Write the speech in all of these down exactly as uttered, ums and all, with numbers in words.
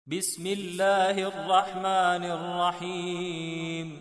بسم الله الرحمن الرحيم.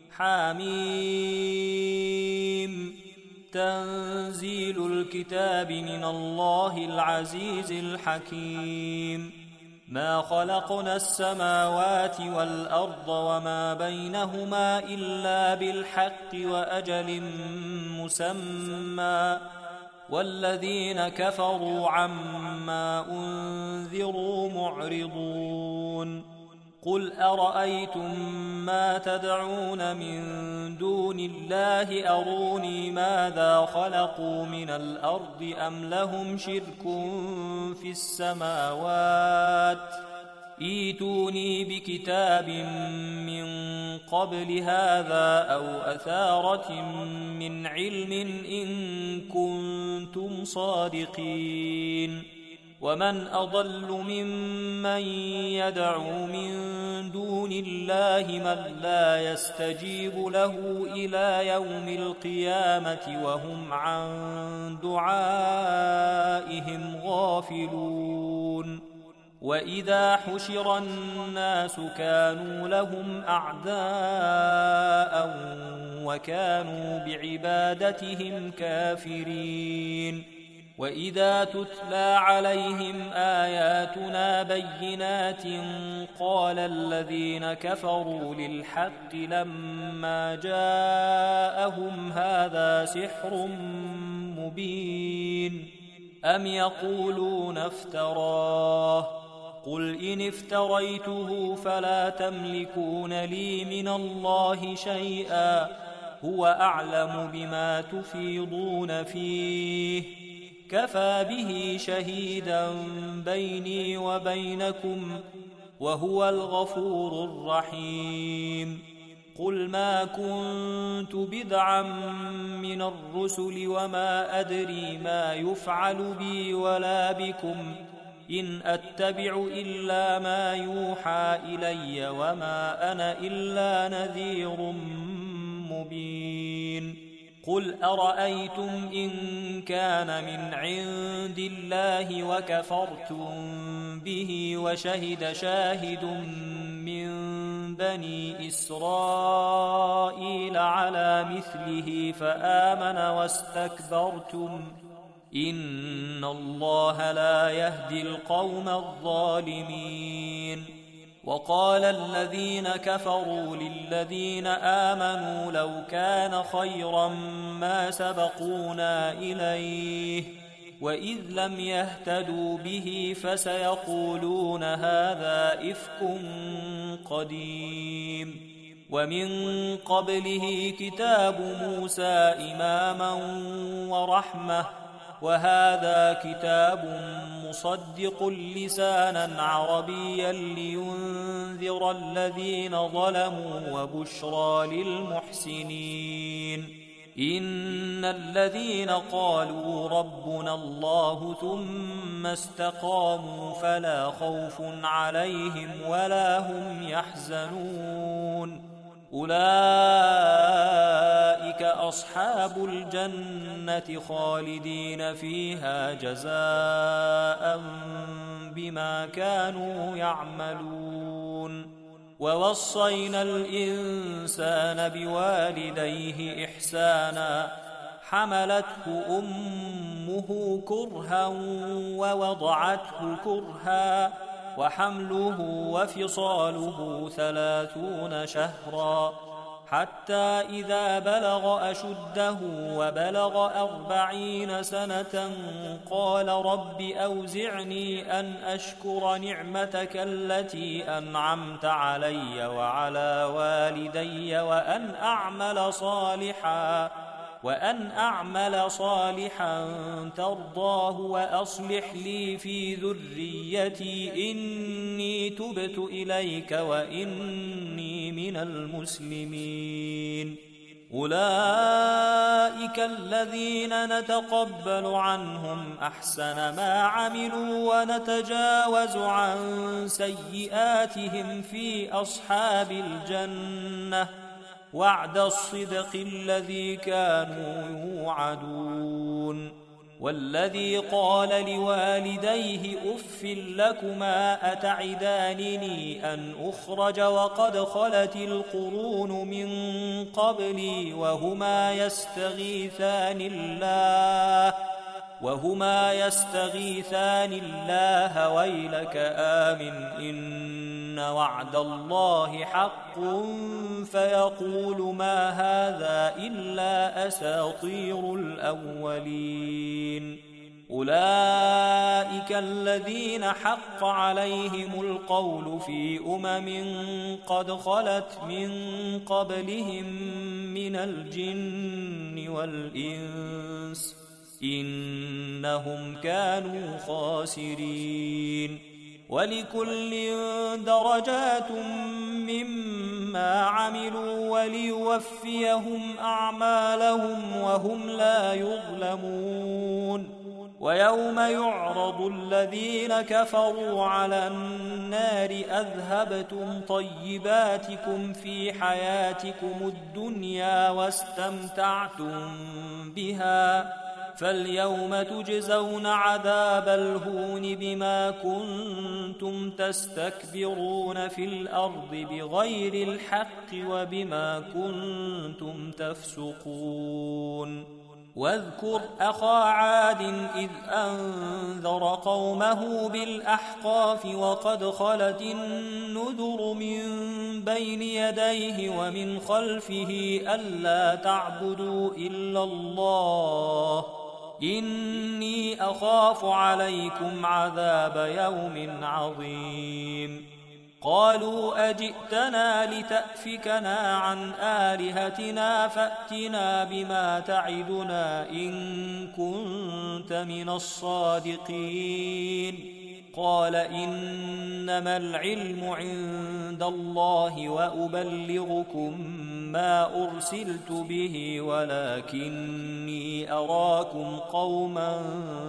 حميم. تنزيل الكتاب من الله العزيز الحكيم. ما خلقنا السماوات والأرض وما بينهما إلا بالحق وأجل مسمى، والذين كفروا عما أنذروا معرضون. قل أرأيتم ما تدعون من دون الله أروني ماذا خلقوا من الأرض أم لهم شرك في السماوات، ائتوني بكتاب من قبل هذا أو أثارة من علم إن كنتم صادقين. ومن أضل ممن يدعو من دون الله من لا يستجيب له إلى يوم القيامة وهم عن دعائهم غافلون. وإذا حشر الناس كانوا لهم أعداء وكانوا بعبادتهم كافرين. وإذا تتلى عليهم آياتنا بينات قال الذين كفروا للحق لما جاءهم هذا سحر مبين أم يقولون افتراه، قل إن افتريته فلا تملكون لي من الله شيئا هو أعلم بما تفيضون فيه، كفى به شهيدا بيني وبينكم وهو الغفور الرحيم. قل ما كنت بدعا من الرسل وما أدري ما يفعل بي ولا بكم إن أتبع إلا ما يوحى إلي وما أنا إلا نذير مبين. قل أرأيتم إن كان من عند الله وكفرتم به وشهد شاهد من بني إسرائيل على مثله فآمن واستكبرتم إن الله لا يهدي القوم الظالمين. وقال الذين كفروا للذين آمنوا لو كان خيرا ما سبقونا إليه وإذ لم يهتدوا به فسيقولون هذا إفك قديم. ومن قبله كتاب موسى إماما ورحمة، وهذا كتاب مصدق لسانا عربيا لينذر الذين ظلموا وبشرى للمحسنين. إن الذين قالوا ربنا الله ثم استقاموا فلا خوف عليهم ولا هم يحزنون، أولئك أصحاب الجنة خالدين فيها جزاء بما كانوا يعملون. ووصينا الإنسان بوالديه إحسانا، حملته أمه كرها ووضعته كرها وحمله وفصاله ثلاثون شهرا حتى إذا بلغ أشده وبلغ أربعين سنة قال رب أوزعني أن أشكر نعمتك التي أنعمت علي وعلى والدي وأن أعمل صالحا وأن أعمل صالحا ترضاه وأصلح لي في ذريتي إني تبت إليك وإني من المسلمين. أولئك الذين نتقبل عنهم أحسن ما عملوا ونتجاوز عن سيئاتهم في أصحاب الجنة، وعد الصدق الذي كانوا يوعدون. والذي قال لوالديه أف لكما أتعدانني أن أخرج وقد خلت القرون من قبلي وهما يستغيثان الله وهما يستغيثان الله ويلك آمن إن وعد الله حق فيقول ما هذا إلا أساطير الأولين أولئك الذين حق عليهم القول في أمم قد خلت من قبلهم من الجن والإنس إنهم كانوا خاسرين ولكل درجات مما عملوا وليوفيهم أعمالهم وهم لا يظلمون ويوم يعرض الذين كفروا على النار أذهبتم طيباتكم في حياتكم الدنيا واستمتعتم بها فاليوم تجزون عذاب الهون بما كنتم تستكبرون في الأرض بغير الحق وبما كنتم تفسقون واذكر أخا عاد إذ أنذر قومه بالأحقاف وقد خلت النذر من بين يديه ومن خلفه ألا تعبدوا إلا الله إني أخاف عليكم عذاب يوم عظيم قالوا أجئتنا لتأفكنا عن آلهتنا فأتنا بما تعدنا إن كنت من الصادقين قال إنما العلم عند الله وأبلغكم ما أرسلت به ولكني أراكم قوما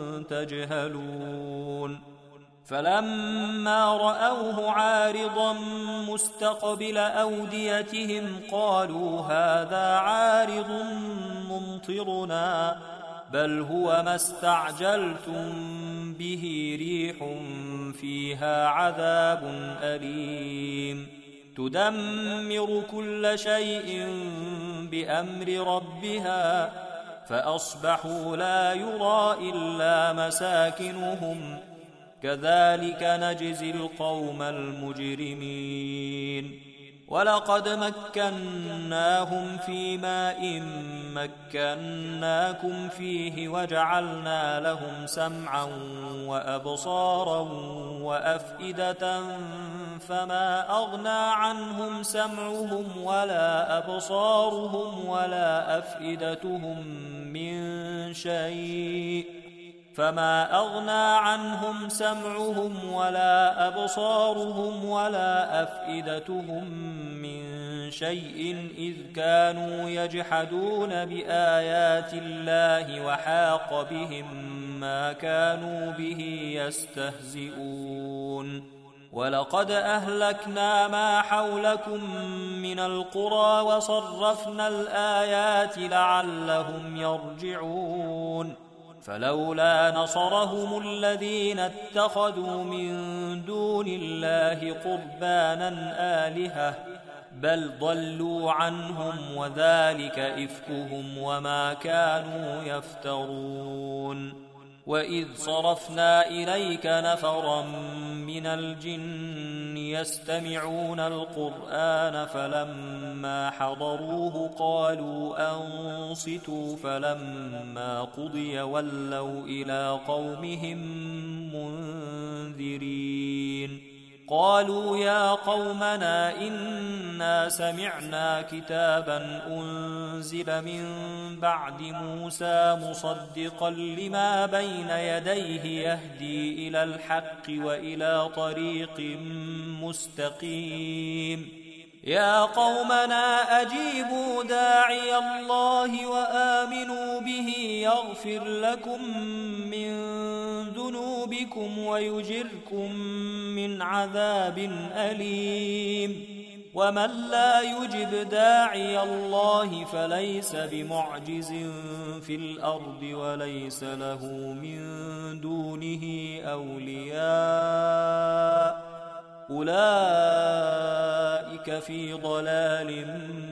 تجهلون فلما رأوه عارضا مستقبل أوديتهم قالوا هذا عارض ممطرنا بل هو ما استعجلتم به ريح فيها عذاب أليم تدمر كل شيء بأمر ربها فأصبحوا لا يرى إلا مساكنهم كذلك نجزي القوم المجرمين ولقد مكناهم في ماء مكناكم فيه وجعلنا لهم سمعا وأبصارا وأفئدة فما أغنى عنهم سمعهم ولا أبصارهم ولا أفئدتهم من شيء فما أغنى عنهم سمعهم ولا أبصارهم ولا أفئدتهم من شيء إذ كانوا يجحدون بآيات الله وحاق بهم ما كانوا به يستهزئون ولقد أهلكنا ما حولكم من القرى وصرفنا الآيات لعلهم يرجعون فلولا نصرهم الذين اتخذوا من دون الله قربانا آلهة بل ضلوا عنهم وذلك إفكهم وما كانوا يفترون وإذ صرفنا إليك نفرا من الجن يستمعون القرآن فلما حضروه قالوا أنصتوا فلما قضي ولوا إلى قومهم منذرين قالوا يا قومنا إنا سمعنا كتابا أنزل من بعد موسى مصدقا لما بين يديه يهدي إلى الحق وإلى طريق مستقيم يا قومنا أجيبوا داعي الله وآمنوا به يغفر لكم من ذنوبكم ويجركم من عذاب أليم ومن لا يجب داعي الله فليس بمعجز في الأرض وليس له من دونه أولياء أولئك في ضلال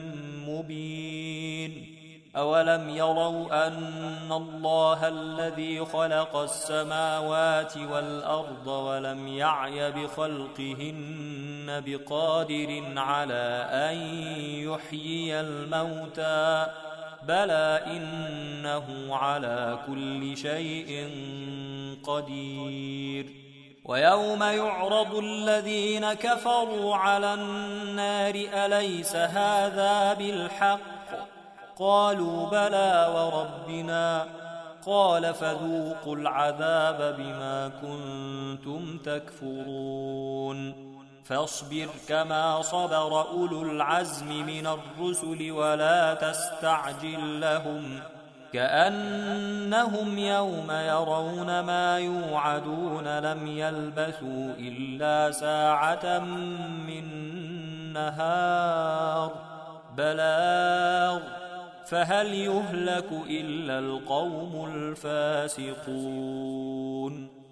مبين. أولم يروا أن الله الذي خلق السماوات والأرض ولم يعي بخلقهن بقادر على أن يحيي الموتى بلى إنه على كل شيء قدير. ويوم يعرض الذين كفروا على النار أليس هذا بالحق قالوا بلى وربنا قال فذوقوا العذاب بما كنتم تكفرون. فاصبر كما صبر أولو العزم من الرسل ولا تستعجل لهم كأنهم يوم يرون ما يوعدون لم يلبثوا إلا ساعة من نهار بلاغ فهل يهلك إلا القوم الفاسقون.